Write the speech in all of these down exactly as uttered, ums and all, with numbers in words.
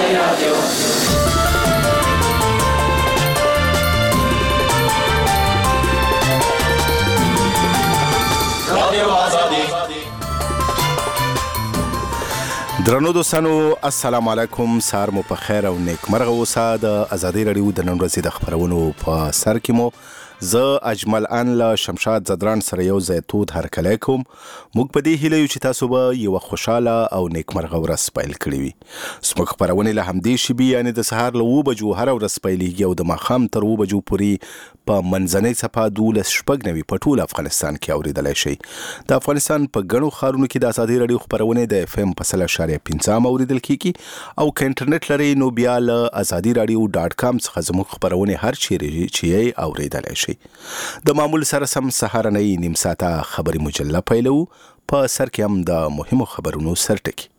درنو دوستانو السلام علیکم، سهار مو په خیر او نیکمرغه اوسه. د ازادي رادیو د نن ورځې د خبرونو په سر کې مو زه اجمل ان له شمشاد زدران سره یو ځای تود هرکلی کوم. موږ په دې هیله یو چې تاسو به یوه خوشحاله او نیکمرغه ورځ پیل کړې وي. زموږ خپرونې له همدې شیبې یعنې د سهار له اوه بجو هره ورځ پیلېږي او د ماښام تر اوه بجو پورې په منځنۍ څپه دولس شپږ نوي په ټول افغانستان کې اورېدلی شئ. د افغانستان په ګڼو ښارونو کې د ازادي رادیو خپرونې د اف ام په سل اشاریه پنځه هم اورېدل کېږي او که انټرنیټ لرئ نو بیا له ازادي رادیو ډاټ کام څخه زموږ خپرونې هر چیرې چې یې اورېدلی شئ. د معمول سره سم سهارنۍ نیم ساعته خبري مجله پیلو. په سر کې هم د مهمو خبرونو سرټکي.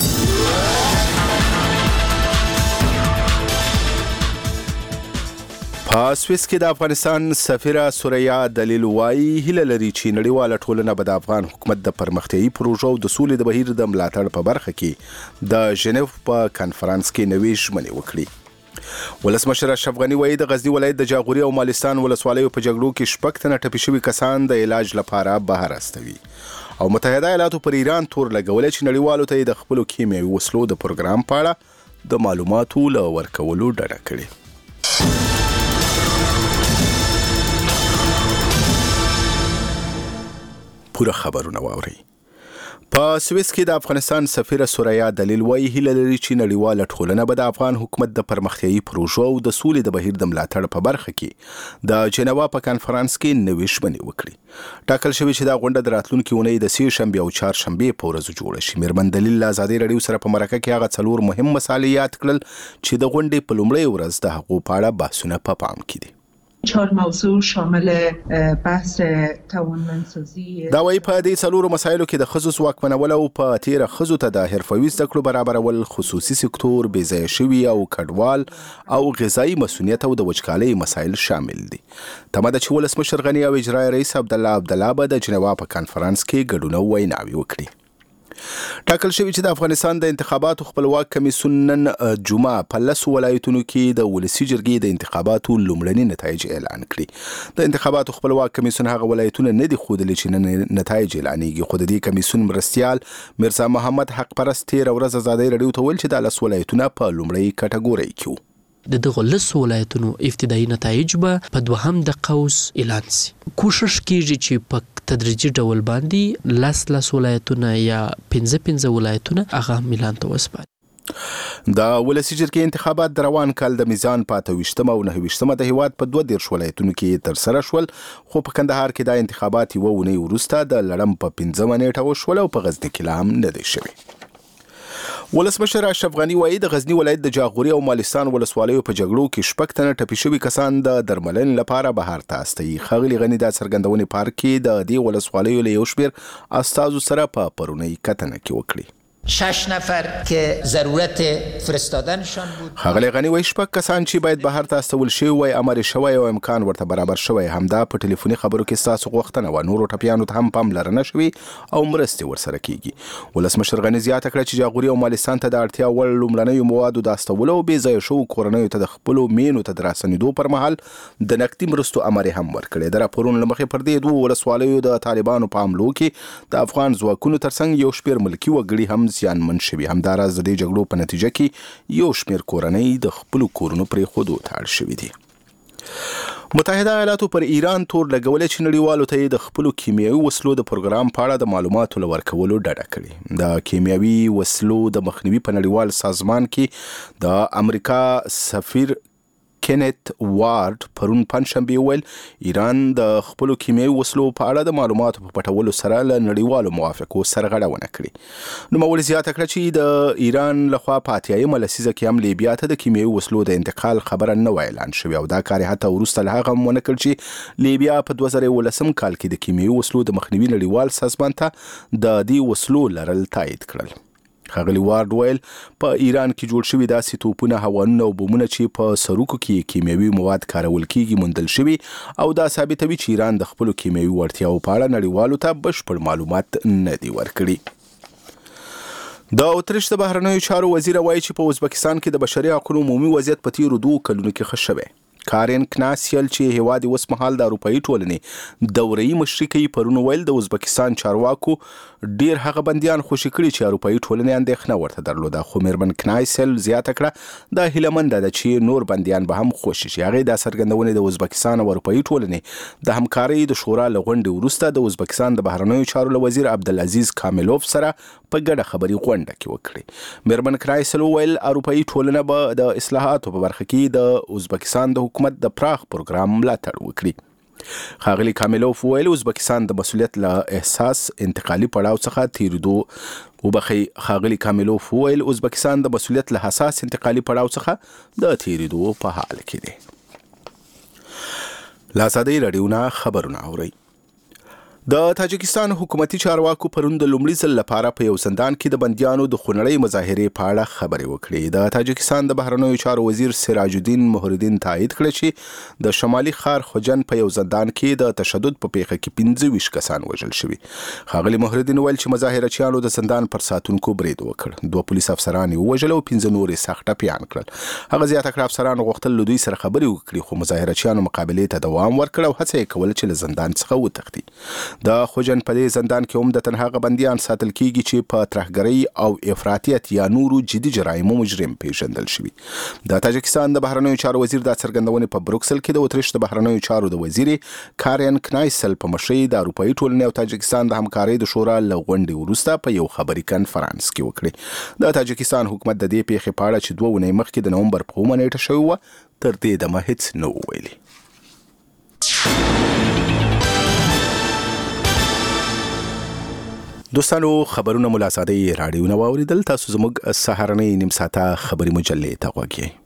په سویس کې د افغانستان سفیره سوریا دلیل وایي هیله لري چې نړیواله ټولنه به د افغان حکومت د پرمختیایي پروژو د سولې د بهیر د ملاتړ په برخه کې د ژنیو په کنفرانس کې نوې ژمنې وکړي. ولسمشر اشرف غني وایي د غزني ولایت د جاغوري او مالستان ولسوالیو په جګړو کې شپږ تنه ټپي شوي کسان د علاج لپاره بهر استوي او متحده ایالاتو پر ایران تور لګولی چې نړیوالو ته یې د خپلو کیمیاوي وسلو د پروګرام په اړه د معلوماتو له ورکولو ډډه کړې. پوره خبرونه واورئ. په سویس کې د افغانستان سفیره سوریا دلیل وایي هیله لري چې نړیواله ټولنه به د افغان حکومت د پرمختیایي پروژو او د سولې د بهیر د ملاتړ په برخه کې د جنیوا په کنفرانس کې نوې ژمنې وکړي. ټاکل شوي چې دا غونډه د راتلونکي اونۍ د سې شنبې او چهارشنبې په ورځو جوړه شي. میرمن دلیل له ازادي رادیو سره په مرکه کې هغه څلور مهم مسایل یاد کړل چې د غونډې په لومړۍ ورځ د هغو په اړه بحثونه په پام کې دي. چهار موضوع شامل بحث توانمندسازی دا وایي په دې څلورو مسایلو کې د ښځو ځواکمنول او په تیره ښځو ته د حرفوي زده کړو برابرول، خصوصي سکتور، بې ځایه شوي او کډوال او غذایي مسؤلیت او د وچکالۍ مسایل شامل دي. تمه ده چې ولسمشر غني او اجرایي رئیس عبدالله عبدالله به د جنیوا په کنفرانس کې ګډون او ویناوې وکړي. ټاکل شوي چې د افغانستان د انتخاباتو خپلواک کمیسیون نن جمعه په لسو ولایتونو کې د ولسي جرګې د انتخاباتو لومړني نتایج اعلان کړي. د انتخاباتو خپلواک کمیسیون هغه ولایتونه نه دي ښودلي چې نن نتایج اعلانېږي، خو د دې کمیسیون مرستیال میرزا محمد حق پرست تېره ورځ ازادي رادیو ته ویل چې دا لس ولایتونه په لومړۍ کټګورۍ کې وو. د دغه لسو ولایتونو ابتدایي نتایج به په دوهم د قوس اعلان سي. کوشش کیږي چې په تدریجي ډول باندې لس لس ولایتونه یا پنځه پنځه ولایتونه هغه اعلان ته وسپاري. د ولسي جرګې انتخابات د روان کال د میزان په اته ویشتمه او نهه ویشتمه د هیواد په دوه دېرش ولایتونو کې ترسره شول، خو په کندهار کې دا انتخابات یوه اونۍ وروسته د لړم په پنځمه نیټه وشول او په غزني کې لا هم نه دی شوی. ولسمشر اشرف غني وایي د غزني ولایت د جاغوري او مالستان ولسوالیو په جګړو کې شپږ تنه ټپي شوي کسان د درملنې لپاره بهر ته استوي. ښاغلي غني دا څرګندونې پارک کې د دې ولسوالیو له یو شمېر استازو سره په پرونۍ کتنه کې وکړي. شش نفر که ضرورت فرستادنشان بود. ښاغلی غني وایي شپږ کسان چې باید بهر ته استول شوي وای امر شوی او امکان ورته برابر شوی، همدا په ټلیفوني خبرو کې ستاسو غوښتنه وه. نورو ټپیانو ته هم پاملرنه شوي او مرستې ورسره کیږي. ولسمشر غني زیاته کړه چې جاغوري او مالستان ته د اړتیا وړ لومړنیو موادو د استولو او بې ځایه شوو کورنیو ته د خپلو مینو ته د راستنېدو پر مهال د نقدي مرستو امر هم ورکړی. د راپورونو له مخې پر دې دوو ولسوالیو د طالبانو په حملو کې د افغان ځواکونو ترڅنګ یو شمېر ملکي وګړي هم زیانمن شوي. همداراز د دې جګړو په نتیجه کې یو شمېر کورنۍ د خپلو کورونو پرېښودو ته اړ شوي دي. متحده ایالاتو پر ایران تور لګولی چې نړیوالو ته یې د خپلو کیمیاوي وسلو د پروګرام په اړه د معلوماتو له ورکولو ډډه کړې. د کیمیاوي وسلو د مخنیوي په نړیوال سازمان کې د امریکا سفیر کینت وارد پرون پنجشنبه ویل ایران د خپلو کیمیاوي وسلو په اړه د معلوماتو په پټولو سره له نړیوالو موافقو سرغړونه کړې. نوموړي زیاته کړه چې د ایران لخوا په اتیایمه لسیزه کې هم لیبیا ته د کیمیاوي وسلو د انتقال خبره نه وه اعلان شوې او دا کار یې حتی وروسته له هغه هم ونه کړ چې لیبیا په دوه زره یولسم کال کې د کیمیاوي وسلو د مخنیوي نړیوال سازمان ته د دې وسلو لرل تایید کړل. ښاغلي وارد ویل په ایران کې جوړ شوي داسې توپونه، هوانونه او بمونه چې په سروکو کې کیمیاوي مواد کارول کیږي موندل شوي او دا ثابتوي چې ایران د خپلو کیمیاوي وړتیاو په اړه نړیوالو ته بشپړ معلومات نه دي ورکړي. د اتریش د بهرنیو چارو وزیر وایي چې په ازبکستان کې د بشري حقوقو عمومي وضعیت په تیرو دوه کلونو کې ښه شوی. کارین کناسیل چې هیواد اوس مهال د اروپایي ټولنې دوره‌ای مشري کوي پرون ویل د ازبکستان چارواکو ډیر هغه بندیان خوشي کړي چې اروپایي ټولنې اندېښنه ورته درلوده، خو میرمن کناسیل زیاته کړه د هیلمنده ده چې نور بندیان به هم خوشي شي. هغه د څرګندونې د ازبکستان او اروپایي ټولنې د همکارۍ د شورا له غونډې وروسته د ازبکستان د بهرنیو چارو له وزیر عبدالعزیز کاملوف سره په ګډه خبري غونډه کې وکړي. میرمن کناسیل ویل اروپایي ټولنه به د اصلاحاتو په برخه کې د ازبکستان د حکومت د پراخ پروګرام ملاتړ وکړي. ښاغلي کاملوف ویل ازبکستان د مسؤلیت له احساس انتقالي پړاو څخه تیریدو وبخي. ښاغلي کاملوف ویل ازبکستان د مسؤلیت له حساس انتقالي پړاو څخه د تیریدو په حال کې دی. لاسادي رادیونا خبرونه اوري. د تاجکستان حکومتي چارواکو پرون د لومړي ځل لپاره په یو زندان کې د بندیانو د خونړۍ مظاهرې په اړه خبرې وکړې. د تاجکستان د بهرنیو چارو وزیر سراج الدین مهردین تایید کړ چې د شمالي ښار خوجن په یو زندان کې د تشدد په پیښه کې پنځه ویشت کسان وژل شوي. ښاغلي مهردین ویل چې مظاهرچیانو د زندان پر ساتونکو برید وکړ، دوه پولیس افسران یې ووژل او پنځه نور یې سخت ټپیان کړل. هغه زیاته کړه افسرانو غوښتل له دوی سره خبرې وکړي، خو مظاهرچیانو مقابلې ته دوام ورکړ او هڅه یې کوله چې له زندان څخه وتښتي. د خوجن په دې زندان کې هم د تنهاغه بندیان ساتل کیږي چې په ترهګرۍ او افراطیت یا نورو جدي جرایمو مجرم پیژندل شوي. د تاجکستان د بهرنیو چارو وزیر دا څرګندونې په بروکسل کې د اتریش د بهرنیو چارو د وزیر کارین کنایسل په مشرۍ د اروپایي ټولنې او تاجکستان د همکارۍ د شورا له غونډې وروسته په یو خبري کنفرانس کې وکړي. د تاجکستان حکومت د دې پیښې په اړه چې دوه ونې مخکې د نومبر په اوومه نیټه شوې وه تر دې دمه هېڅ نه و ویلي. دوستانو خبرونه ملا ساده رادیو نه واوریدل. تاسو زموږ سهارنۍ نیم ساعته خبري مجلې ته غوږ یې.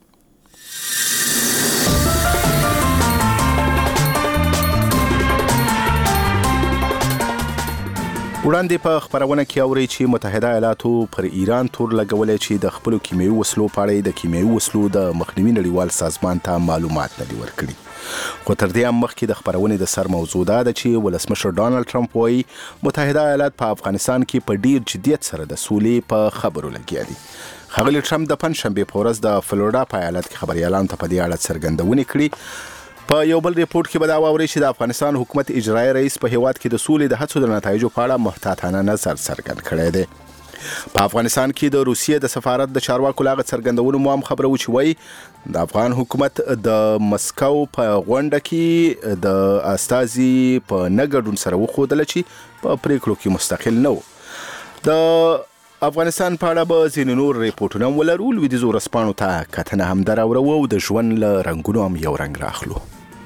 وړاندې په خبرونه کې اوري چې متحده ایالاتو پر ایران تور لګولې چې د خپل کیمیاوي وسلو په اړه د کیمیاوي وسلو د مخنیوي نړیوال سازمان ته معلومات نه دي ورکړي. خو تر دې هم مخکې د خبرونې د سر موضوع دا ده چې ولسمشر ډانلډ ټرمپ وایي متحده ایالات په افغانستان کې په ډیر جدیت سره د سولې په خبرو لګیا دي. ښاغلي ټرمپ د پنځشنبې په ورځ د فلوریډا په ایالت کې خبريالانو ته په دې اړه څرګندونې کړې. په یو بل ریپورت کې به دا واوري چې د افغانستان حکومت اجرایي رئیس په هیواد کې د سولې د هڅو د نتایجو په اړه محتاطانه نظر څرګند کړی دی. په افغانستان کې د روسیې د سفارت د چارواکو لاغه څرګندونو مو هم خبره و چې وایي د افغان حکومت د مسکو په غونډه کې د استازي په نګډون سره وښودل چې په پریکړو کې مستقل نه و. د افغانستان په اړه به ځینې نور ریپورټونه ولرو. لویدیځو ورځپاڼو ته کتنه هم دراوړو او د ژوند له رنګونو هم یو رنګ راخلو.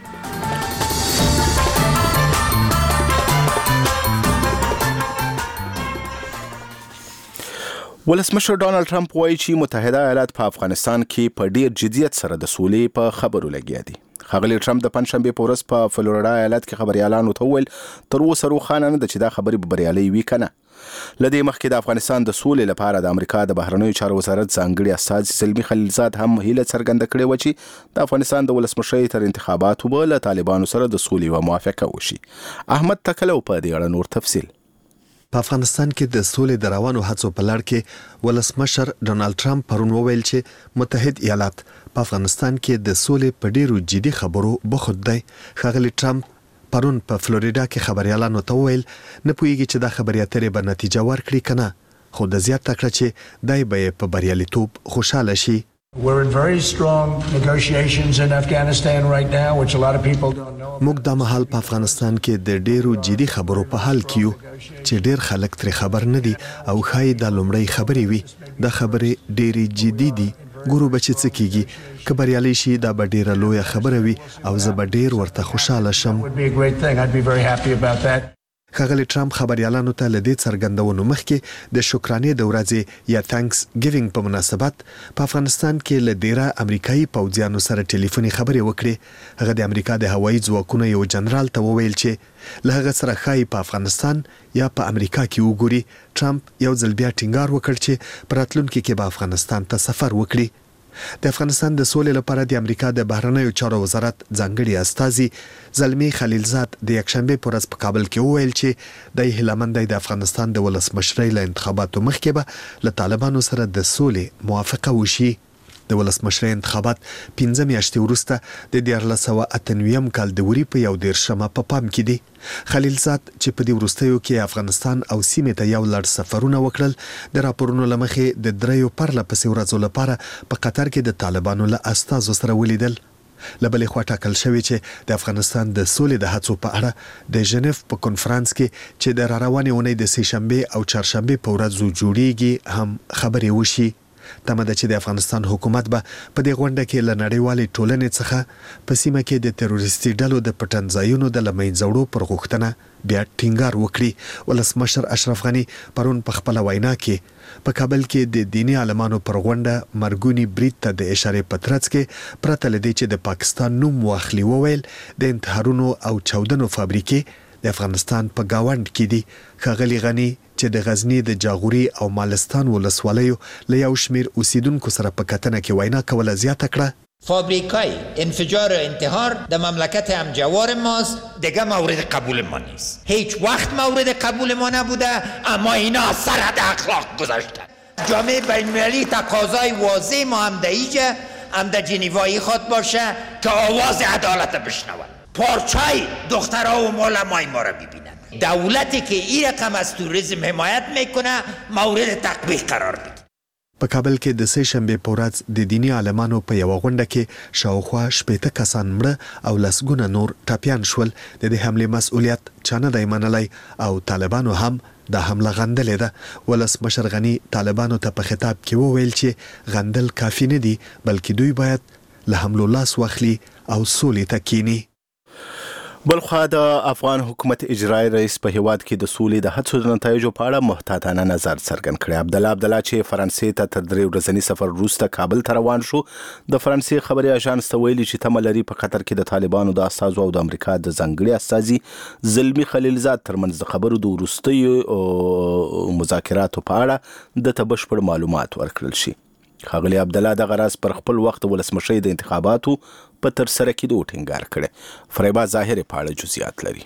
ولسمشر ډانلډ ټرمپ وایي چې متحده ایالات په افغانستان کې په ډیر جدیت سره د سولې په خبرو لګیا دي. ښاغلي ټرمپ د پنځشنبې په ورځ په فلوریډا ایالت کې خبريالانو ته وویل تر اوسه روښانه نه ده چې دا خبرې به بریالۍ وي که نه. له دې مخکې د افغانستان د سولې لپاره د امریکا د بهرنیو چارو وزارت ځانګړي استازي زلمي خلیلزاد هم هیله څرګنده کړې وه چې د افغانستان د ولسمشرۍ تر انتخاباتو به له طالبانو سره د سولې یوه موافقه وشي. احمد تکلو په دې اړه نور تفصیل. په افغانستان کې د سولې د روانو هڅو په لړ کې ولسمشر ډونالد ټرمپ پرون وویل چې متحد ایالات په افغانستان کې د سولې په ډیرو جدي خبرو بوخت دی. ښاغلي ټرمپ پرون په فلوریډا کې خبريالانو ته وویل نه پوهیږي چې دا خبرې اترې به نتیجه ورکړي که نه، خو د زیاته کړه چې دای به په بریالیتوب خوشاله شي. We're in very strong negotiations in Afghanistan right now, which a lot of people don't know. موږ د مهال په افغانستان کې د ډیرو جدي خبرو په حال کې یو چې ډیر خلک ترې خبر نه دي او خای د لومړی خبرې وي. د خبرې ډیرې جدي دي. ګورو به چې څه کیږي. که بریالي شي دا به ډیره لویه خبره وي او زه به ډیر ورته خوشاله شم. ښاغلي ټرمپ خبريالانو ته له دې څرګندونو مخکې د شکرانې د ورځې یا تانکس ګیوینګ په مناسبت په افغانستان کې له ډیره امریکایي پوځیانو سره ټلیفوني خبرې وکړې. هغه د امریکا د هوایي ځواکونو یو جنرال ته وویل چې له هغه سره ښایي په افغانستان یا په امریکا کې وګوري. ټرمپ یو ځل بیا ټینګار وکړ چې په راتلونکي کې به افغانستان ته سفر وکړي. د افغانستان د سولې لپاره د امریکا د بهرنیو چارو وزارت ځانګړي استازي زلمی خلیلزاد د یکشنبه په ورځ په کابل کې وویل چې د هیلمند د افغانستان د ولسمشرۍ له انتخاباتو مخکې به له طالبانو سره د سولې موافقه وشي. د ولسمشرۍ انتخابات پنځه میاشتې وروسته د دیارلس سوه اته نوي کال د وري په یو دیرشمه په پام کې دي. خلیلزاد چې په دې وروستیو کې افغانستان او سیمې ته یو لړ سفرونه وکړل، د راپورونو له مخې د دریو پرله پسې ورځو لپاره په قطر کې د طالبانو له استازو سره ولیدل. له بلې خوا ټاکل شوی چې د افغانستان د سولې د هڅو په اړه د ژنیف په کنفرانس کې چې د راروانې اونۍ د سې شنبې او چهارشنبې په ورځو جوړیږي هم خبرې وشي. تمه ده چې د افغانستان حکومت به په دې غونډه کې له نړیوالې ټولنې څخه په سیمه کې د تروریستي ډلو د پټنځایونو د له منځه وړو پر غوښتنه بیا ټینګار وکړي. ولسمشر اشرف غني پرون په خپله وینا کې په کابل کې د دیني عالمانو پر غونډه مرګونی برید ته د اشارې په ترڅ کې پرته له دې چې د پاکستان نوم واخلي وویل د انتحارونو او چاودنو فابریکې د افغانستان په گاوند کې دي. ښاغلي غني چې د غزنی د جاغوري او مالستان ولسوالیو له یو شمیر اوسیدونکو سره په کتنه کې وینا کوله زیاته کړه فابریکای انفجار و انتحار در مملکت همجوار ماست، دیگه مورد قبول ما نیست. هیچ وقت مورد قبول ما نبوده، اما اینا از سرحد اخلاق گذاشتن. جامعه بین‌المللی تقاضای واضح ما همدهیجه همده جنیوایی خواد باشه که آواز عدالت بشنون، پارچای دخترها و معلمای ما را ببینن. دولتی که این رقم از توریسم حمایت میکنه مورد تطبیق قرار بده. په کابل کې د سې شنبې په ورځ د دیني عالمانو په یوه غونډه کې شاوخوا شپېته کسان مړه او لسګونه نور ټپیان شول. د دې حملې مسؤلیت چا نه دی منلی او طالبانو هم دا حمله غندلې ده. ولسمشر غني طالبانو ته په خطاب کې وویل چې غندل کافي نه دي، بلکې دوی باید له حملو لاس واخلي او سولې ته کینی. بلخوا د افغان حکومت اجرایی رئیس په هیواد کې د سولې د هڅو د نتایجو په اړه محتاطانه نظر څرګند کړی. عبدالله عبدالله چې فرانسې ته تر درې ورځني سفر وروسته کابل ته روان شو، د فرانسې خبري اژانس ته ویلي چې تمه لري په قطر کې د طالبانو د استازو او د امریکا د ځانګړي استازي زلمی خلیلزاد ترمنځ د خبرو د وروستیو مذاکراتو په اړه د بشپړ معلومات ورکړل شي. ښاغلي عبدالله دغه راز پر خپل وخت ولسمشرۍ د انتخاباتو په ترسره کېدو ټینګار کړی. فریبا ظاهر په اړه جزئیات لري.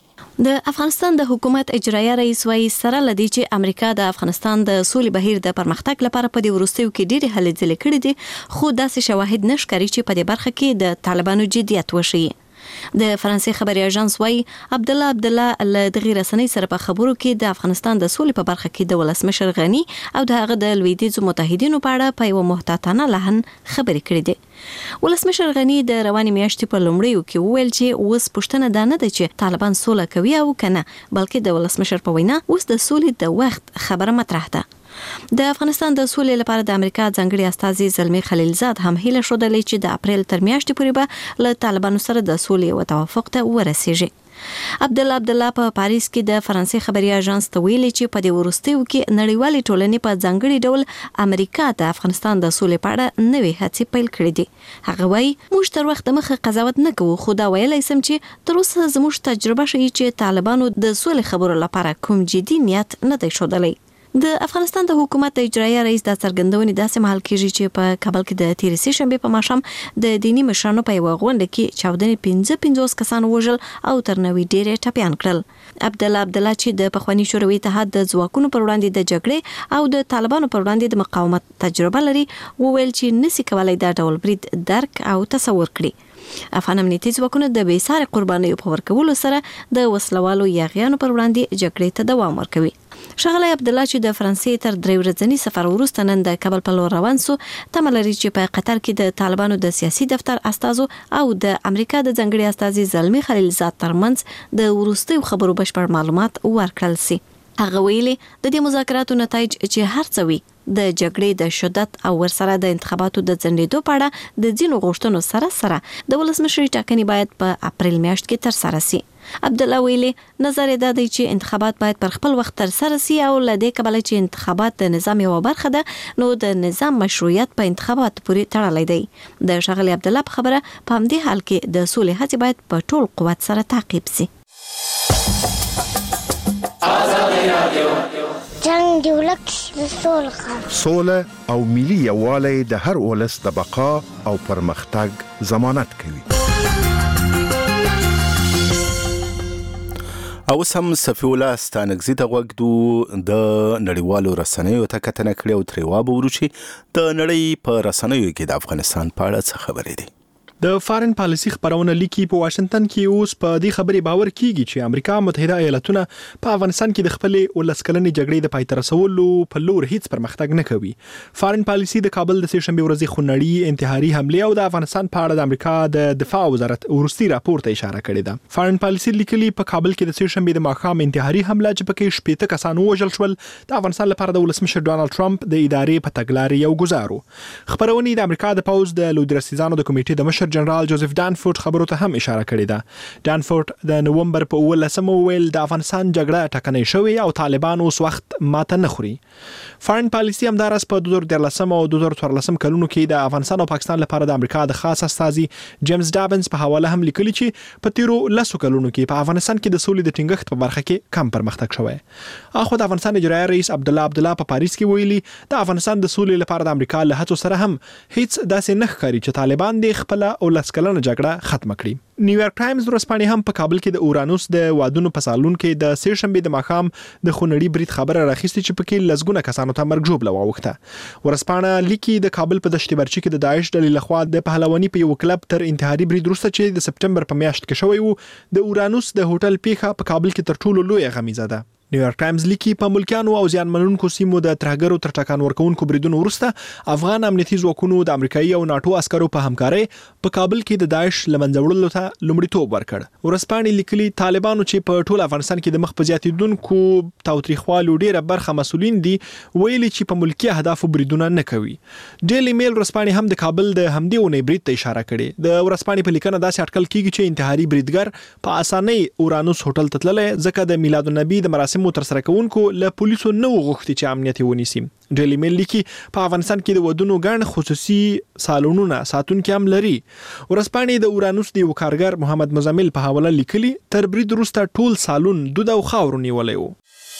د افغانستان د حکومت اجرایه رئیس وايي سره لدی چې امریکا د افغانستان د سولې بهیر د پرمختګ لپاره په دې وروستیو کې ډېرې هلې ځلې کړې دي، خو داسې شواهد نشکري چې په دې برخه کې د طالبانو جدیت وشي. د فرانسې خبري اژانس وايي عبدالله عبدالله له دغه رسنۍ سره په خبرو کې د افغانستان د سولې په برخه کې د ولسمشر غني او د هغه د لویدیځو متحدینو په اړه په یو محتاطانه لحن خبرې کړې دي. ولسمشر غني د روانې میاشتې په لومړیو کې وویل چې اوس پوښتنه دا نه ده چې طالبان سوله کوي او کنه، بلکې د ولسمشر په وینا اوس د سولې د وخت خبره مطرح ده. د افغانستان د سولې لپاره د امریکا ځانګړي استازي زلمی خلیلزاد هم هیله شودلې چې د اپریل تر میاشتې پورې به له طالبانو سره د سولې او توافق ته ورسیږي. عبدالله عبدالله په پاریس کې د فرانسې خبري اژانس ته ویلي چې په دې وروستیو کې نړیوالې ټولنې په ځانګړي ډول امریکا د افغانستان د سولې په اړه نوې هڅې پیل کړې دي. هغه وایي موږ تر وخت مخه قضاوت نه کوو، خو دا ویلی سم چې تر اوسه زموږ تجربه ښیي چې طالبانو د سولې خبرو لپاره کوم جدي نیت نه دی ښودلی. د افغانستان د حکومت اجرایه رئیس د څرګندونې داسې مهال کېږي چې په کابل کې د تېرې سې شنبې په ماښام د دیني مشرانو په یوه غونډه کې چاودنې پنځه پنځوس کسان وژل او تر نوي ډېرې ټپیان کړل. عبدالله عبدالله چې د پخواني شوروي اتحاد د ځواکونو پر وړاندې د جګړې او د طالبانو پر وړاندې د مقاومت تجربه لري، وویل چې نسی کولای دا ډول برید درک او تصور کړي. افغان امنیتي ځواکونه د بې ساري قربانیو په ورکولو سره د وسلوالو یاغیانو پر وړاندې جګړې ته دوام ورکوي. ښاغلی عبدالله چې د فرانسې تر درې ورځني سفر وروسته نن د کابل په لور روان سو، تمه لري چې په قطر کې د طالبانو د سیاسي دفتر استازو او د امریکا د ځانګړي استازي زلمی خلیلزاد ترمنځ د وروستیو خبرو بشپړ معلومات ورکړل سي. هغه ویلي د دې مذاکراتو نتایج چې هر څه وي د جګړې د شدت او ورسره د انتخاباتو د ځنډېدو په اړه د ځینو غوښتنو سره سره د ولسمشرۍ ټاکنې باید په اپریل میاشت کې ترسره سي. عبدالله ویلي نظر دا دی چې انتخابات باید پر خپل وخت ترسره سي او له دې کبله چې انتخابات د نظام یوه برخه ده نو د نظام مشروعیت په انتخابات پورې تړلی دی. د ښاغلي عبدالله په خبره په همدې حال کې د سولې هڅې باید په ټول قوت سره تعقیب سي. جنگ دی ولک د سولې خبره. سوله او ملي یووالی د هر ولس د بقا او پرمختګ ضمانت کوي. او سم صفی الله ستانګزي ته وګدو د نړیوالو رسنیو ته کتنه کړې او ترې وابه ورچی د نړۍ په رسنیو کې د افغانستان په اړه څه خبرې دي. د فارن پالیسي خبرونه لیکي په واشنگټن کې اوس په دې خبرې باور کیږي چې امریکا متحده ایالاتونه په افغانستان کې د خپلې ولسکلنې جګړې د پای ته رسولو په لور هیڅ پرمختګ نه کوي. فارن پالیسي د کابل د سه شنبه ورځې خونړی انتحاري حمله او د افغانستان په اړه د امریکا د دفاع وزارت ورستي راپور ته اشاره کړې ده. فارن پالیسي لیکلي په کابل کې د سه شنبه د ماښام انتحاري حمله چې پکې شپږ کسان وژل شول د افغانستان لپاره د ولسمشر ډونالد ټرمپ د ادارې په تګلارې یو ګزارو. خبرونه د امریکا د پوز د لودرسیزانو د کمیټې د مشر جنرال جوزف دانفورد خبرو ته هم اشاره کړې ده. دانفورد د نومبر په اوولسمه ویل د افغانستان جګړه ټکنۍ شوې او طالبان اوس وخت ماته نه خوري. فارن پالیسي همدارس په دوه زره دولسم او دوه زره څوارلسم کلونو کې د افغانستان او پاکستان لپاره د امریکا د خاص استازي جیمز ډابنز په حواله هم لیکلي چې په تیرو لسو کلونو کې په افغانستان کې د سولې د ټینګښت په برخه کې کم پرمختګ شوی. اخو د افغانستان اجرایي رئیس عبد الله عبد الله په پاریس کې ویلي د افغانستان د سولې لپاره د امریکا له هڅو سره هم هیڅ داسې نه ښکاري چې طالبان د خپل او لسکلنه جګړه ختم کړي. نیویارک ټایمز ورځپاڼې هم په کابل کې د اورانوس د وادونو په سالون کې د سه شنبه د ماښام د خونړي برید خبره راخیستې چې پکې لزګونه کسانو ته مرګ ژوبله واوښته. ورځپاڼه لیکي د کابل په دشت برچي کې د داعش ډلې لخوا د پهلواني په یو کلب تر انتحاري برید وروسته چې د سپټمبر په میاشت کې شوی و د اورانوس د هوټل پیښه په کابل کې تر ټولو لویه غمیزه ده. نیویارک ټایمز لیکي په ملکیانو او زیانمنونکو سیمو د ترهګرو تر ټکان ورکوونکو بریدونو وروسته افغان امنیتي ځواکونو د امریکایي او ناتو عسکرو په همکارۍ په کابل کې د داعش له منځه وړلو ته لومړیتوب ورکړ. ورځپاڼې لیکلي طالبانو چې په ټول افغانستان کې د مخ په زیاتېدونکو تاوتریخوالو ډیره برخه مسؤلین دي ویلي چې په ملکي اهدافو بریدونه نه کوي. ډیلی میل ورځپاڼې هم د کابل د همدې اونۍ برید ته اشاره کړې. د ورځپاڼې په لیکنه داسې اټکل کیږي چې انتحاري بریدګر په اسانۍ اورانوس هوټل ته تللی ځکه د میلاد النبی د مراسمو تر سره کوونکو له پولیسو نه وغوښتي چې امنیت ونیسي. ډیلی میل لیکي په افغانستان کې د ودونو ګڼ خصوصي سالونونه ساتونکي هم لري. ورځپاڼې د اورانوس د یو کارګر محمد مزمل په حواله لیکلي تر برید وروسته ټول سالون دود او خاورو نیولی و.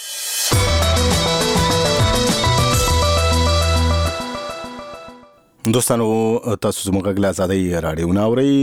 دوستانو تاسو زموږ غږ له ازادۍ راډیو نه اورئ.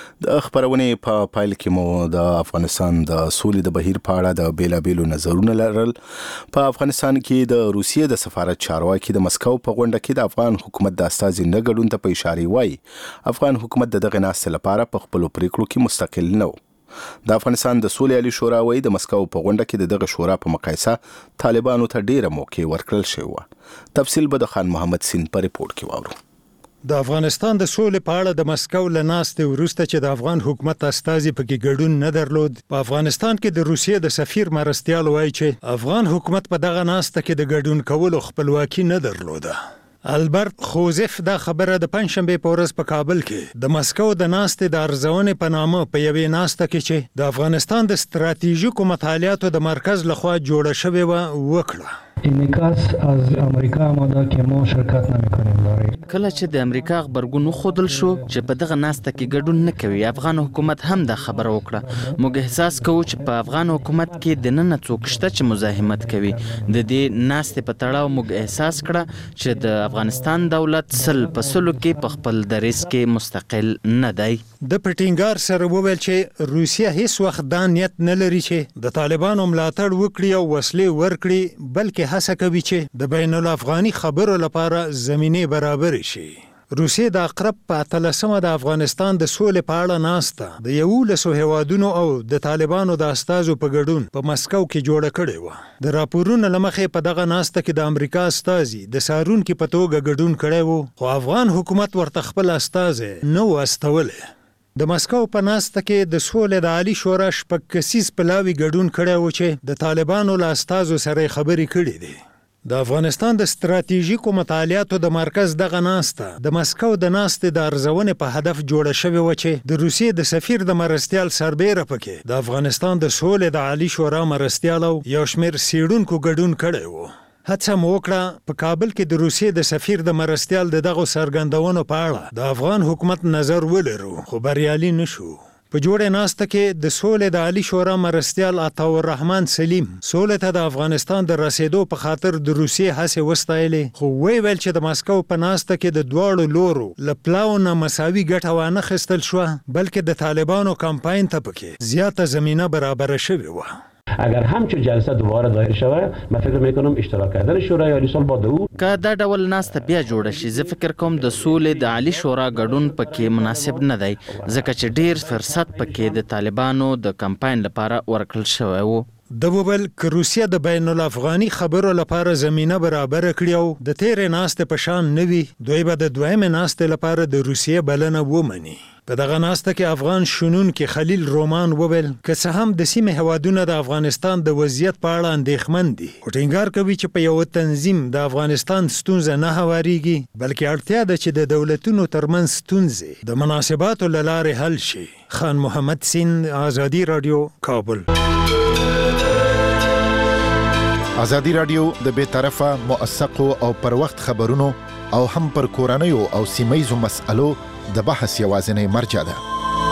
د خبرونې په پایل کې مو د افغانستان د سولې د بهیر په اړه د بیلابیلو نظرونه لرل. په افغانستان کې د روسیې د سفارت چارواکي د مسکو په غونډه کې د افغان حکومت د استازي نه ګډون ته په اشاره وایي افغان حکومت د دغه ناستې لپاره په خپلو پریکړو کې مستقل نه و. د افغانستان د سولې عالی شورا وایي د مسکو په غونډه کې د دغه شورا په مقایسه طالبانو ته ډیره موقع ورکړل شوې وه. تفصیل به د خان محمد سین په ریپورت کې واورو. د افغانستان د سولې په اړه د مسکو له ناستې وروسته چې د افغان حکومت استازي پکې ګډون نه درلود، په افغانستان کې د روسیې د سفیر مرستیال وایي چې افغان حکومت په دغه ناسته کې د ګډون کولو خپلواکي نه درلوده. البرت خوزف دا خبره د پنځشنبه په ورځ په کابل کې د مسکو د ناستې د ارزونې په نامه په یوې ناسته کې چې د افغانستان د ستراتیژیکو مطالعاتو د مرکز لخوا جوړه شوې و وکړه. اینکاس از امریکا آمده که ما شرکت نمی‌کنیم داره. کله چې د امریکا خبرګون خودل شو چې په دغه ناسته کې ګډون نه کوي، افغان حکومت هم دا خبره وکړه. موږ احساس کوو چې په افغان حکومت کې د نن څوک شته چې مزاحمت کوي. د دې ناستې په تړاو موږ احساس کړه چې د افغانستان دولت سل په سلو کې په خپل دریځ کې مستقل نه دی. د پټینګار سره وویل چې روسیه هیڅ وخت دا نیت نه لري چې د طالبانو ملاتړ وکړي او وسلې ورکړي، بلکې هڅه کوي چې د بین الافغاني خبرو لپاره زمینه برابر شي. روسیې د اقرب په اتلسمه د افغانستان د سولې په اړه ناسته د یولسو هیوادونو او د طالبانو د استازو په ګډون په مسکو کې جوړه کړې وه. د راپورونو له مخې په دغه ناسته کې د امریکا استازي د سارونکي په توګه ګډون کړی و، خو افغان حکومت ورته خپل استازی نه و استولی. د مسکو په ناسته کې د سولې د عالی شورا شپږ کسیز پلاوي ګډون کړی و چې د طالبانو له استازو سره خبرې کړې دي. د افغانستان د ستراتیژیکو مطالعاتو د مرکز دغه ناسته د مسکو د ناستې د ارزونې په هدف جوړه شوې و چې د روسیې د سفیر د مرستیال سربیره پکې د افغانستان د سولې د عالی شورا مرستیال او یو شمېر څېړونکو ګډون کړی و. هڅه مو وکړه په کابل کې د روسیې د سفیر د مرستیال د دغو څرګندونو په اړه د افغان حکومت نظر ولرو، خو بریالي نشو. په جوړه ناسته کې د سولې د عالی شورا مرستیال عطا الرحمن سلیم سولې ته د افغانستان د رسیدو په خاطر د روسیې هڅې وستایلې، خو وی ویل چې د ماسکو په ناسته کې د دواړو لورو له پلاو نه مساوي ګټه وانه خیستل شوه، بلکې د طالبانو کمپاین ته پکې زیاته زمینه برابر شوې وه. اگر همچون جلسه دوباره دایر شود من فکر میکنم اشتراک کردن شورای عالی صلح با دو که دا ډول ناسته بیا جوړه شي زه فکر کوم د سولې د عالی شورا ګډون پکې مناسب نه دی، ځکه چې ډیر فرصت پکې د طالبانو د کمپاین لپاره ورکړل شوی و. د وبل که روسیه د بین الافغاني خبرو لپاره زمینه برابر کړی او د تیرې ناستې په شان نه وي، دوی به د دویمې ناستې لپاره د روسیې بلنه ومني. په دغه ناسته کې افغان شنونکي خلیل رومان وویل که څه هم د سیمې هیوادونه د افغانستان د وضعیت په اړه اندېښمن دي، خو ټینګار کوي چې په یو تنظیم د افغانستان ستونزه نه هوارېږي، بلکې اړتیا ده چې د دولتونو ترمنځ ستونزې د مناسباتو له لارې حل شي. خان محمد سین، آزادي رادیو، کابل. آزادي رادیو د بې طرفه، موثقو او پر وخت خبرونو او هم پر کورنیو او سیمه‌یزو مسألو د بحث یوازینی مرجع ده.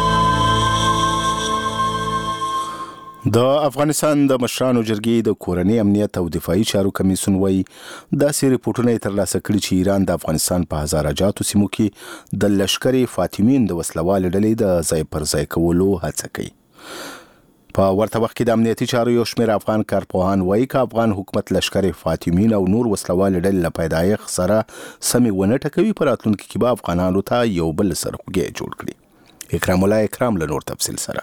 د افغانستان د مشرانو جرګې د کورنۍ امنیت او دفاعي چارو کمیسیون وایي داسې ریپورټونه یې ترلاسه کړي چې ایران د افغانستان په هزاره جاتو سیمو کې د لشکرې فاطمین د وسلوالې ډلې د ځای پر ځای کولو هڅه کوي. په ورته وخت کې د امنیتي چارو یو شمېر افغان کارپوهان وایي که افغان حکومت لشکرې فاطمین او نور وسلوالې ډلې له پیدایښت سره سمې ونه ټکوي، په راتلونکي کې به افغانانو ته یو بل سرخوږی جوړ کړي. اکرام الله اکرام له نور تفصیل سره.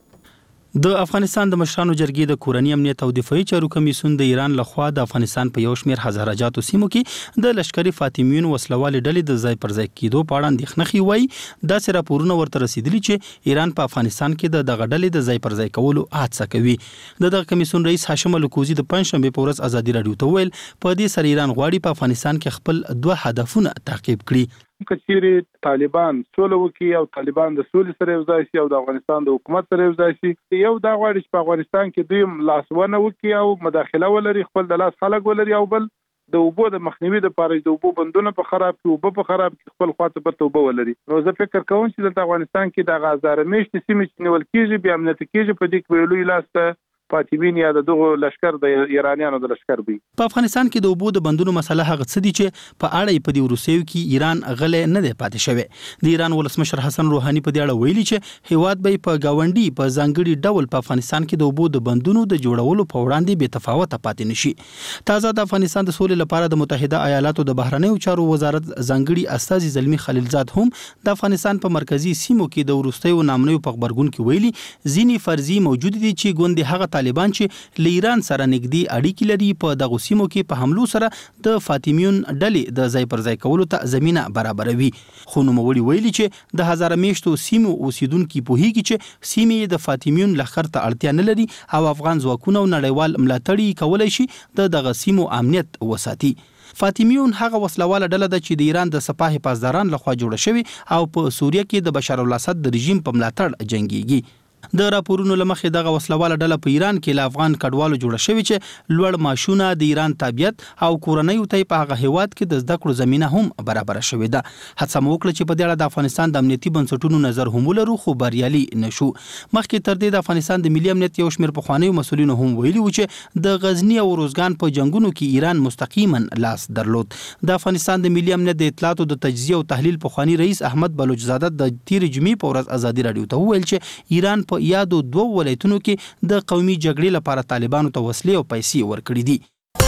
د افغانستان د مشرانو جرګې د کورنۍ امنیت او دفاعي چارو کمیسیون د ایران لخوا د افغانستان په یو شمېر هزاره جاتو سیمو کې د لشکري فاطمیون وسلوالې ډلې د ځای پر ځای کېدو په اړه اندېښنه ښیي. وایي داسې راپورونه ورته رسېدلي چې ایران په افغانستان کې د دغه ډلې د ځای پر ځای کولو هڅه کوي. د دغه کمیسیون رئیس هاشم الکوزي د پنځشنبې په ورځ ازادي راډیو ته وویل په دې سره ایران غواړي په افغانستان کې خپل دوه هدفونه تعقیب کړي. که چیرې طالبان سوله وکړي او طالبان د سولې سره یو ځای شي او د افغانستان د حکومت سره یو ځای شي، یو دا غواړي چې په افغانستان کې دوی لاسونه وکړي او مداخله ولري، خپل د لاس خلک ولري، او بل د اوبو د مخنیوي لپاره د اوبو بندونه په خراب کړي، اوبه په خراب کړي، خپل خواته به توبه ولري. نو زه فکر کوم چې د افغانستان کې د هزاره میشتې سیمې چې نیول کېږي بیا امنیت کېږي، په دې کې لوی لاس ته فاطمین یا د دغه لشکر د ایرانیانو د لشکر وي. په افغانستان کې د اوبو د بندونو مسله هغه څه دي چې په اړه په دې وروستیو کې ایران غلې نه دی پاتې شوی. د ایران ولسمشر حسن روحاني په دې اړه ویلي چې هیواد به په گاونډي په ځانګړي ډول په افغانستان کې د اوبو د بندونو د جوړولو په وړاندې بې تفاوت پاتې نشي. تازه د افغانستان د سولې لپاره د متحده ایالاتو د بهرنیو چارو وزارت ځانګړي استازي زلمی خلیلزاد هم د افغانستان په مرکزی سیمو کې د وروستیو نامنیو په خبرګون کې ویلي ځینی فرضي موجود دي چې ګوند هغه طالبان چې له ایران سره نږدې اړیکې لري په دغه سیمو کې په حملو سره د فاطمیون ډلې د ځای پر ځای کولو ته زمينه برابروي. خو نوموړي ویلي چې د هزاره میشتو سیمو اوسیدونکو پوهیږي چې سیمې د فاطمیون لخر ته اړتیا نه لري او افغان ځواکونه او نړیوال ملاتړي کولای شي د دغه سیمو امنیت وساتي. فاطمیون هغه وسلواله ډله ده چې د ایران د سپاه حفاظداران لخوا جوړه شوی او په سوریه کې د بشار الاسد د رژیم په ملاتړ جنگيږي. د راپورونو لمخې دغه وسلواله ډله په ایران کې له افغان کډوالو جوړه شوې چې لوړ معاشونه د ایران تابعیت او کورنیو ته په هغه هیواد کې د زده کړو زمينه هم برابر شوې ده. هڅه مو وکړه چې په دې اړه د افغانستان د امنیتي بنسټونو نظر هم ولرو، خو بریالي نشو. مخکې تر دې د افغانستان د ملي امنیت یو شمېر پخوانیو مسؤلینو هم ویلي و چې د غزنی او روزګان په جنگونو کې ایران مستقیما لاس درلود. د افغانستان د ملي امنیت د اطلاعاتو د تجزیه او تحلیل پخوانی رئیس احمد بلوچزاده د تیر جمعې په ورځ ازادي راډیو ته وویل چې ایران په یادو دوه ولایتونو کې د قومي جګړې لپاره طالبانو ته وسلې او پیسې ورکړې دي.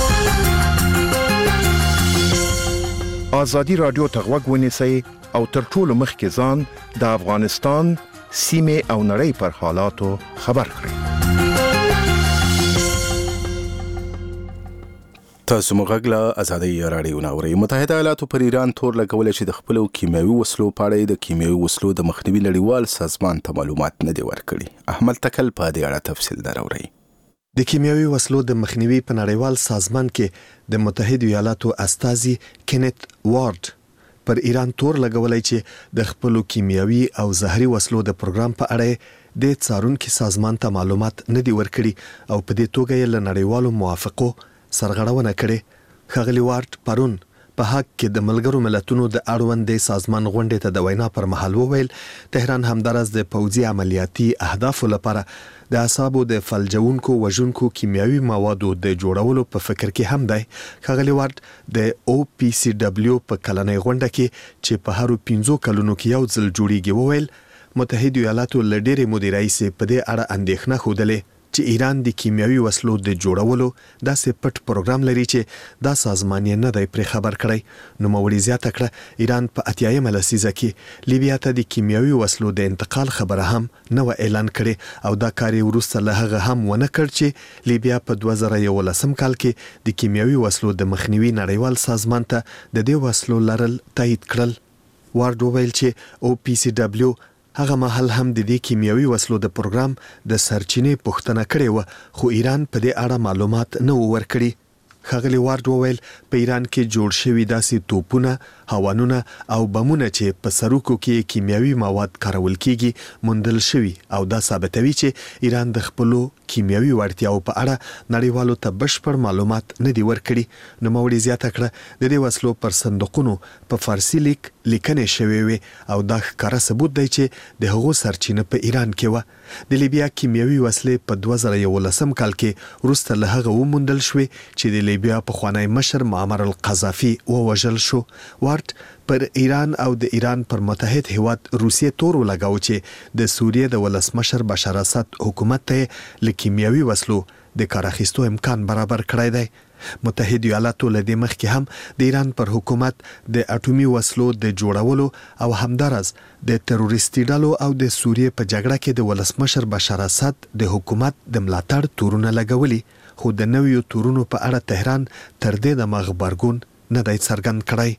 آزادي رادیو ته غوږ ونیسئ او تر ټولو مخکې ځان د افغانستان سیمې او نړۍ پر حالاتو خبر کړئ. تاسو مغږ له ازادي راډیو ناوړي. متحده ایالاتو پر ایران تور لګولې چې د خپل کیمیاوي وسلو په اړه د کیمیاوي وسلو د مخنیوي لړیوال سازمان ته معلومات نه دی ورکړي. احمد تکل په دې اړه تفصیل دراوړي. د کیمیاوي وسلو د مخنیوي په نړیوال سازمان کې د متحده ایالاتو استازي کینت وارد پر ایران تور لګولې چې د خپل کیمیاوي او زهري وسلو د پروګرام په اړه د څارونکو سازمان ته معلومات نه دی ورکړي او په دې توګه یې له نړیوالو موافقو سرغړونه کړې. ښاغلي وارد پرون په حق کې د ملګرو ملتونو د اړوندې سازمان غونډې ته د وینا پر مهال وویل تهران همدارس د پوځي عملیاتي اهدافو لپاره د اعصابو د فلجونکو وژونکو کیمیاوي موادو د جوړولو په فکر کې هم دی. ښاغلي وارد د او پی سی ډبلیو په کلنۍ غونډه کې چې په هرو پنځو کلونو کې یو ځل جوړیږي وویل متحده ایالاتو له ډېرې مودې راهیسې په دې اړه اندېښنه ښودلې چې ایران د کیمیاوي وسلو د جوړولو داسې پټ پروګرام لري چې دا سازمان یې نه دی پرې خبر کړی. نوموړي زیاته کړه ایران په اتیایمه لسیزه کې لیبیا ته د کیمیاوي وسلو د انتقال خبره هم نه و اعلان کړې او دا کار یې وروسته له هغه هم ونه کړ چې لیبیا په دوه زره یولسم کال کې د کیمیاوي وسلو د مخنیوي نړیوال سازمان ته د دې وسلو لرل تایید کړل. وارد وویل چې او پی سی ډبلیو هغه مهال هم د دې کیمیاوي وسلو د پروګرام د سرچینې پوښتنه کړې و خو ایران په دې اړه معلومات نه و ورکړي. ښاغلي وارد وویل په ایران کې جوړ شوي داسې توپونه، هاوانونه او بمونه چې په سروکو کې کیمیاوي مواد کارول کیږي موندل شوي او دا ثابتوي چې ایران د خپلو کیمیاوي وړتیاو په اړه نړیوالو ته بشپړ معلومات نه دي ورکړي. نوموړي زیاته کړه د دې وسلو پر صندوقونو په فارسي لیک لیکنې شوې وي او دا ښکاره ثبوت دی چې د هغو سرچینه په ایران کې و. د لیبیا کیمیاوي وسلې په دوه زره یولسم کال کې وروسته له هغه وموندل شوې چې د لیبیا پخوانی مشر معمر القذافي ووژل شو. وارد پر ایران او د ایران پر متحد هیواد روسیې تور ولګاو چې د سوریې د ولسمشر بشار اسد حکومت ته له کیمیاوي وسلو د کار اخیستو امکان برابر کړی دی. متحد ایالاتو له دې مخکې هم د ایران پر حکومت د اټومي وسلو د جوړولو او همدارس د تروریستي ډلو او د سوریې په جګړه کې د ولسمشر بشار اسد د حکومت د ملاتړ تورونه لګولي خو د نویو تورونو په اړه تهران تر دې دمه غبرګون نه دی څرګند کړی.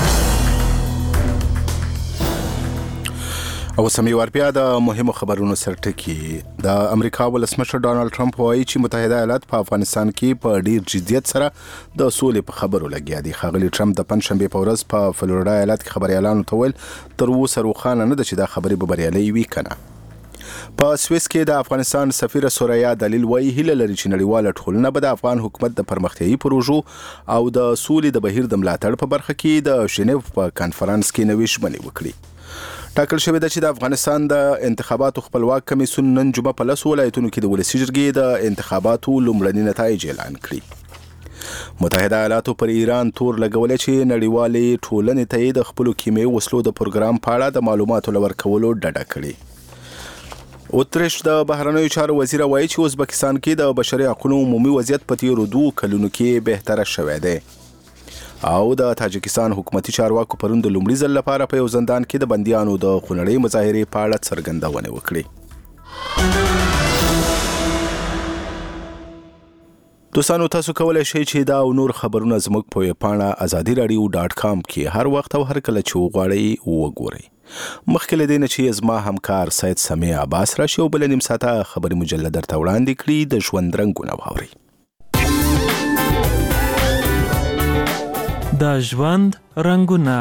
او سمي ورپیا د مهمو خبرونو سرټکی د امریکا ولسمشر ډانلډ ټرمپ وایي چې متحده ایالات په افغانستان کې په ډیر جديت سره د سولې په خبرو لګیا دي. ښاغلي ټرمپ د پنځشنبه په ورځ په فلوریدا ایالت کې خبري اعلان وکړ تر اوسه روښانه نه ده چې دا خبرې به بریالۍ وي کنه. په سویس کې د افغانستان سفیر سوریا دلیل وایي هیله لري چې نړیواله ټولنه به د افغان حکومت د پرمختیايي پروژو او د سولې د بهیر د ملاتړ په برخه کې د ژنیو په کانفرنس کې نوې ژمنې وکړي. ټاکل شوې ده چې د افغانستان د انتخاباتو خپلواک کمیسیون نن جمعه په لسو ولایتونو کې د ولسي جرګې د انتخاباتو لومړني نتایج اعلان کړي. متحده ایالاتو پر ایران تور لګولې چې نړیوالې ټولنې ته د خپلو کیمیاوي وسلو د پروګرام په اړه د معلوماتو لورکولو ډډه کړې. اتریش د بهرنیو چارو وزیر وایي چې ازبکستان کې د بشري حقوقو عمومي وضعیت په تیرو دوه کلونو کې بهتره شوی دی. او د تاجکستان حکومتي چارواکو پرون د لومړي ځل لپاره په یو زندان کې د بنديانو د خونړۍ مظاهرې په اړه څرګندونه وکړه. دوستانو تاسو کولای شئ چې دا او نور خبرونه زموږ په پاڼه ازادي رادیو ډاټ کام کې هر وخت او هر کله چې وغواړئ وګورئ. مخکې له دې نه چې زما همکار سید سمیع عباس راشي او بل نیم ساعته خبري مجله درته وړاندې کړي د ژوند رنګونه واورئ. د ژوند رنګونه.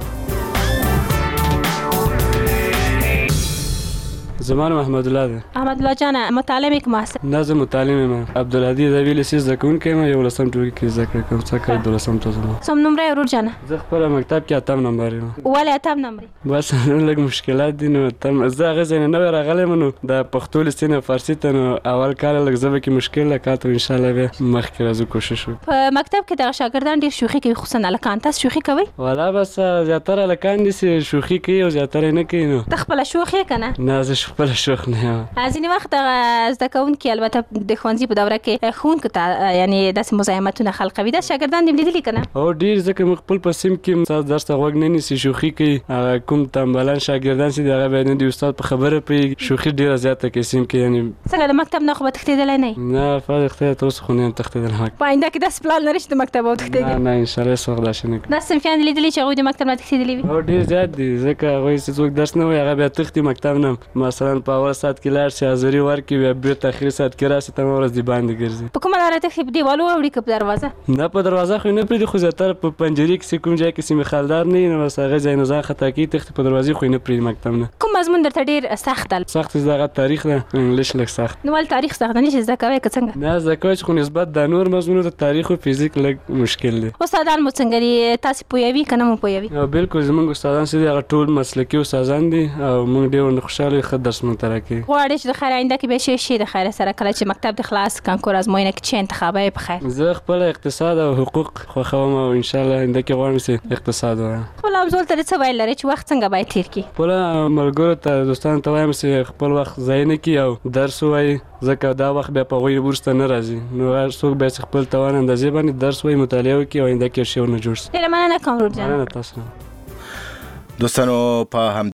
زمان محمد الله ده. احمد الله جان مطالعه کوم است؟ نه زه مطالعه ما عبدالهادي زویل سیز ځکون کوم یو لسم ټولګي کې ذکر کوم څه کوي د لسم ته سم نمبر ورور جان. زه خپل مکتب کې اتم نمبر یم. ولې اتم نمبر؟ بس لږ مشکلات دي نو تم زه غزنه نه راغلم نو د پښتو لسینه فارسی ته نو اول کال لږ زبه کې مشکل لکات ان شاء الله به مخکې راځو کوشش وکړو. په مکتب کې د شاګردان ډیر شوخي کوي خصوصا الکان تاسو شوخي کوي؟ ولا بس زیاتره الکان دي شوخي کوي او زیاتره نه کوي نو. ته خپل شوخي کنه؟ نه زه خپل شوخ نه. ځینې وخت زده کوونکي البته د ښوونځي په دوره کې ښوونکو ته یعنی داسې مزاحمتونه خلقوي دا شاګردان دې لیدلي که نه؟ او ډېر ځکه موږ خپل په سیم کې استاد درس ته غوږ نه نیسي شوخي کوي هغه کوم تنبلان شاګردان چې دي هغه باید نه د استاد په خبره پوهېږي شوخي ډېره زیاته کوي سیم کې یعنی څنګه د مکتب نه خو به تښتېدلی نه یې؟ نه فاز اختیار تر اوسه خو نه یم تښتېدلی. په آینده کې داسې پلان لري چې د مکتب او تښتېږي؟ نه نه انشاءالله هېڅ وخت داسې نه کوي. داسې صنفیان دې لیدلي چې هغوی د مکتب نه تښتېدلي وي؟ او ډېر زیات دي ځکه هغوی چې څوک درس نه وایي هغه بیا تښتي مکتب نه مثلا په اول ساعت کې لاړ شي حاضري ورکړي بیا بېرته اخري ساعت کې راسي تمامه ورځ دې باندې ګرځي. په کومه لاره تښتي؟ په دیوالو اوړي که په دروازه؟ نه په دروازه خو یې نه پرېږدي خو زیاتره په پنجرې کې چې کوم ځای کې سیمې خالدار نه وي نو بس هغه ځای نه ځان خطا کوي تښتي په دروازې خو یې نه پرېږدي مکتب نه. کومه مضمون درته ډیر سخت ده؟ سخت زده تاریخ ده، انګلیش لږ سخت. نو ول تاریخ سخت نه چې زده کوي که څنګه؟ نه زده کوي خو نسبت د نور مضمونو د تاریخ او فزیک لږ مشکل دی. استادان مو څنګه دي؟ تاسو پوهیږئ که نه مو پوهیږئ؟ او بالکل زموږ استادان چې دي هغه ټول مسلکي استادان دي او موږ ډېر خوشحاله یو ښه درس موږ ته راکوي. غواړئ چې د خیر آینده کې به شی شي د خیر سره کله چې مکتب د خلاص کانکور ازموینه کې چې انتخابه یې په خیر؟ زه خپله اقتصاد او حقوق خوښوم او انشاءالله آینده کې غواړم چې اقتصاد ووایم. خپل همزول ته څه ویل لرئ چې وخت څنګه باید تیر کړي؟ خپله ملګرو ته دوستانو ته وایم چې خپل وخت ضایع نه کړي او درس ووایي ځکه دا وخت بیا په هغوی وروسته نه راځي. نو هر څوک باید چې خپل توان اندازې باندې درس ووایي، مطالعه وکړي او آینده کې یو شی ورنه جوړ شي. ډېره مننه کامرود جان. مننه تاسو. دوستانو په هم